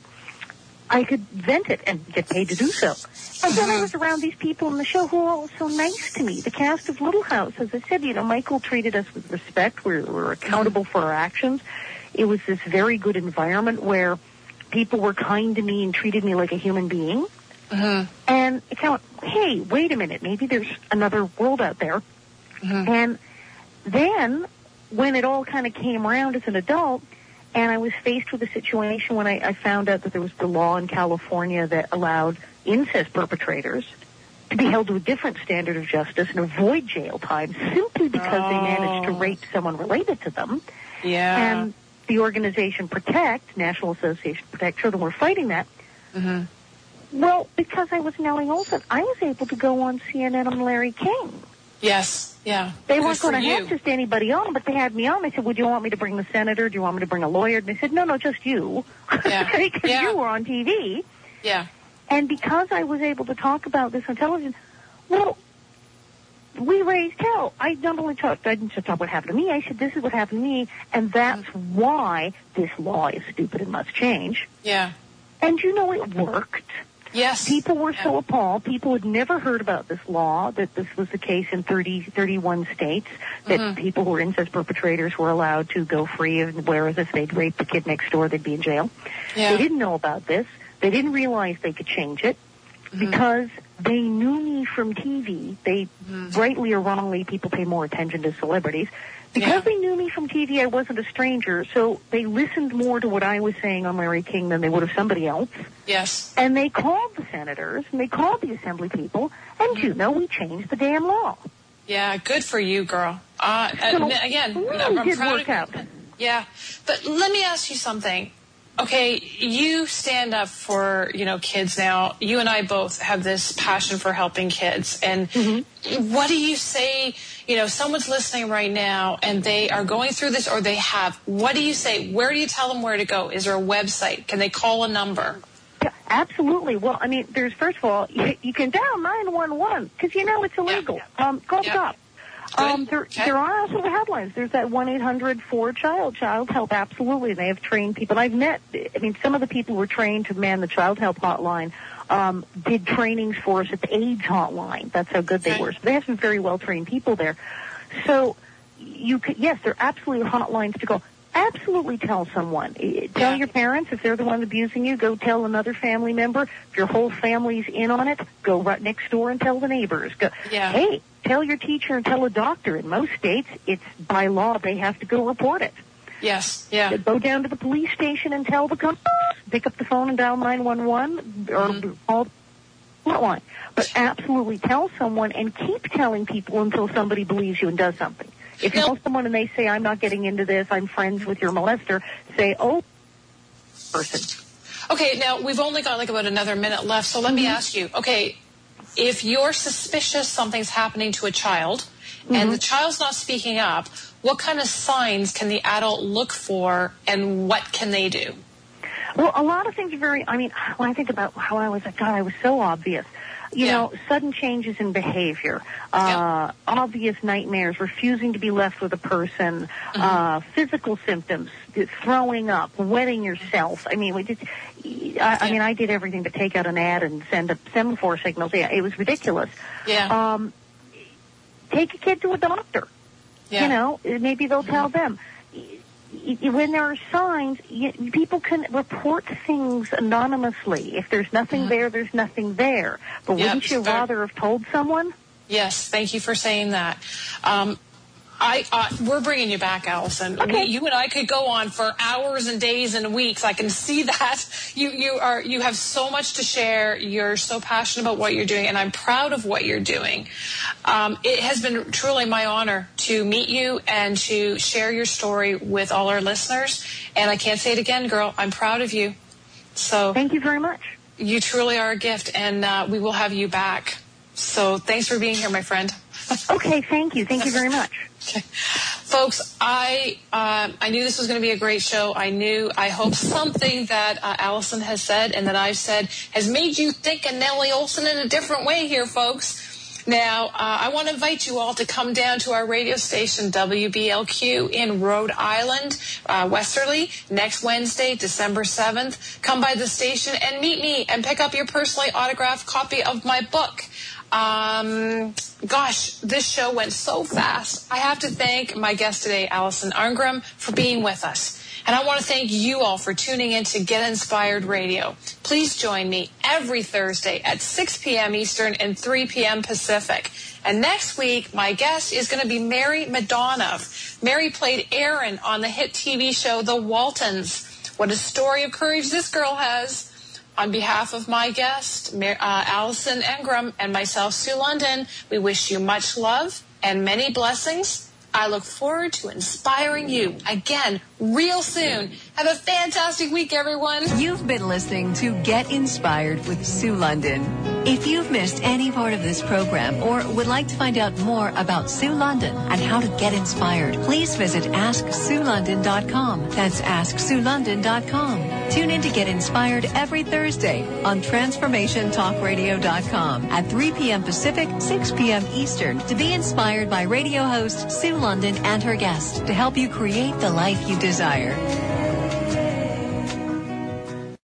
I could vent it and get paid to do so. And then I was around these people in the show who were all so nice to me. The cast of Little House, as I said, you know, Michael treated us with respect. We were accountable for our actions. It was this very good environment where people were kind to me and treated me like a human being. Mm-hmm. And it kind of, hey, wait a minute, maybe there's another world out there. Mm-hmm. And then when it all kind of came around as an adult, And I was faced with a situation when I, I found out that there was the law in California that allowed incest perpetrators to be held to a different standard of justice and avoid jail time simply because oh. they managed to rape someone related to them. Yeah. And the organization Protect, National Association to Protect Children, were fighting that. Mm-hmm. Well, because I was Nellie Olson, I was able to go on C N N on Larry King. Yes, yeah. They weren't going to have just anybody on, but they had me on. They said, would you want me to bring the senator? Do you want me to bring a lawyer? And they said, no, no, just you. Yeah. Because yeah. you were on T V. Yeah. And because I was able to talk about this on television, well, we raised hell. I not only talked, I didn't just talk what happened to me, I said, this is what happened to me, and that's mm-hmm. why this law is stupid and must change. Yeah. And you know, it worked. Yes. People were so appalled. People had never heard about this law, that this was the case in thirty, thirty-one states, that mm-hmm. people who were incest perpetrators were allowed to go free, whereas if they'd raped the kid next door, they'd be in jail. Yeah. They didn't know about this. They didn't realize they could change it mm-hmm. because they knew me from T V. They, mm-hmm. rightly or wrongly, people pay more attention to celebrities. Because yeah. they knew me from T V, I wasn't a stranger, so they listened more to what I was saying on Larry King than they would have somebody else. Yes. And they called the senators, and they called the assembly people, and mm-hmm. you know, we changed the damn law. Yeah, good for you, girl. Uh, so, again, really I'm did proud work of out. Yeah, but let me ask you something. Okay, you stand up for, you know, kids now. You and I both have this passion for helping kids. And mm-hmm. what do you say, you know, someone's listening right now and they are going through this or they have. What do you say? Where do you tell them where to go? Is there a website? Can they call a number? Yeah, absolutely. Well, I mean, there's, first of all, you, you can dial nine one one because, you know, it's illegal. Yeah. Um, call the cops. Um, there, okay. there are also the headlines. There's that one eight hundred four child, child help, absolutely. They have trained people. I've met, I mean, some of the people who were trained to man the child help hotline um, did trainings for us at the AIDS hotline. That's how good they okay. were. So they have some very well-trained people there. So, you could, yes, there are absolutely hotlines to go. Absolutely tell someone. Tell yeah. your parents if they're the one abusing you. Go tell another family member. If your whole family's in on it, go right next door and tell the neighbors. Go, yeah. Hey, tell your teacher and tell a doctor. In most states, it's by law they have to go report it. Yes, yeah. Go down to the police station and tell the cops. Pick up the phone and dial nine one one or mm-hmm. call the hotline. But absolutely tell someone and keep telling people until somebody believes you and does something. If you tell someone and they say, I'm not getting into this, I'm friends with your molester, say, oh, person. Okay, now we've only got like about another minute left, so let mm-hmm. me ask you, okay, if you're suspicious something's happening to a child mm-hmm. and the child's not speaking up, what kind of signs can the adult look for and what can they do? Well, a lot of things are very, I mean, when I think about how I was like, God, I was so obvious. You yeah. know, sudden changes in behavior, uh, yeah. obvious nightmares, refusing to be left with a person, mm-hmm. uh, physical symptoms, throwing up, wetting yourself. I mean, we just, I, yeah. I mean, I did everything but take out an ad and send up semaphore signals. Yeah, it was ridiculous. Yeah. Um, take a kid to a doctor. Yeah. You know, maybe they'll mm-hmm. tell them. When there are signs, people can report things anonymously. If there's nothing mm-hmm. there, there's nothing there. But yep, wouldn't you fair. rather have told someone? Yes, thank you for saying that. Um, I, uh, we're bringing you back, Allison. Okay. We, you and I could go on for hours and days and weeks. I can see that. You, you are, you have so much to share. You're so passionate about what you're doing, and I'm proud of what you're doing. Um, it has been truly my honor to meet you and to share your story with all our listeners. And I can't say it again, girl. I'm proud of you. So thank you very much. You truly are a gift, and uh, we will have you back. So thanks for being here, my friend. Okay, thank you. Thank you very much. Okay. Folks, I uh, I knew this was going to be a great show. I knew, I hope something that uh, Allison has said and that I've said has made you think of Nellie Olson in a different way here, folks. Now, uh, I want to invite you all to come down to our radio station, W B L Q, in Rhode Island, uh, Westerly, next Wednesday, December seventh. Come by the station and meet me and pick up your personally autographed copy of my book. Um, gosh, this show went so fast. I have to thank my guest today, Allison Arngrim, for being with us. And I want to thank you all for tuning in to Get Inspired Radio. Please join me every Thursday at six p.m. Eastern and three p.m. Pacific. And next week, my guest is going to be Mary Madonov. Mary played Erin on the hit T V show The Waltons. What a story of courage this girl has. On behalf of my guest, uh, Allison Engram, and myself, Sue London, we wish you much love and many blessings. I look forward to inspiring you again real soon. Have a fantastic week, everyone. You've been listening to Get Inspired with Sue London. If you've missed any part of this program or would like to find out more about Sue London and how to get inspired, please visit ask sue london dot com. That's ask sue london dot com. Tune in to Get Inspired every Thursday on transformation talk radio dot com at three p.m. Pacific, six p.m. Eastern to be inspired by radio host Sue London and her guests to help you create the life you desire.